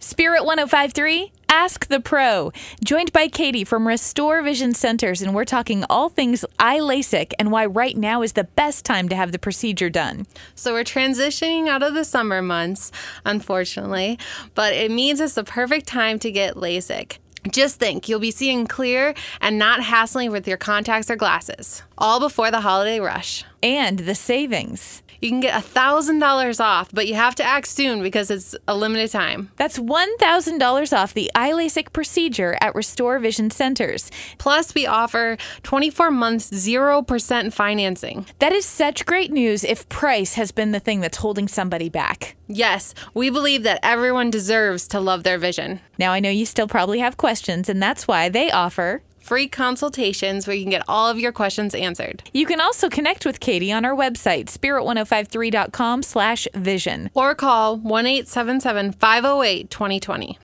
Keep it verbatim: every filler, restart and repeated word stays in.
Spirit one oh five three, Ask the Pro. Joined by Katie from Restore Vision Centers, and we're talking all things eye LASIK and why right now is the best time to have the procedure done. So we're transitioning out of the summer months, unfortunately, but it means it's the perfect time to get LASIK. Just think, you'll be seeing clear and not hassling with your contacts or glasses, all before the holiday rush. And the savings. You can get one thousand dollars off, but you have to act soon because it's a limited time. That's one thousand dollars off the eye LASIK procedure at Restore Vision Centers. Plus, we offer twenty-four months, zero percent financing. That is such great news if price has been the thing that's holding somebody back. Yes, we believe that everyone deserves to love their vision. Now, I know you still probably have questions, and that's why they offer free consultations where you can get all of your questions answered. You can also connect with Katie on our website, spirit one oh five three dot com slash vision. Or call one eight seven seven, five oh eight, two oh two oh.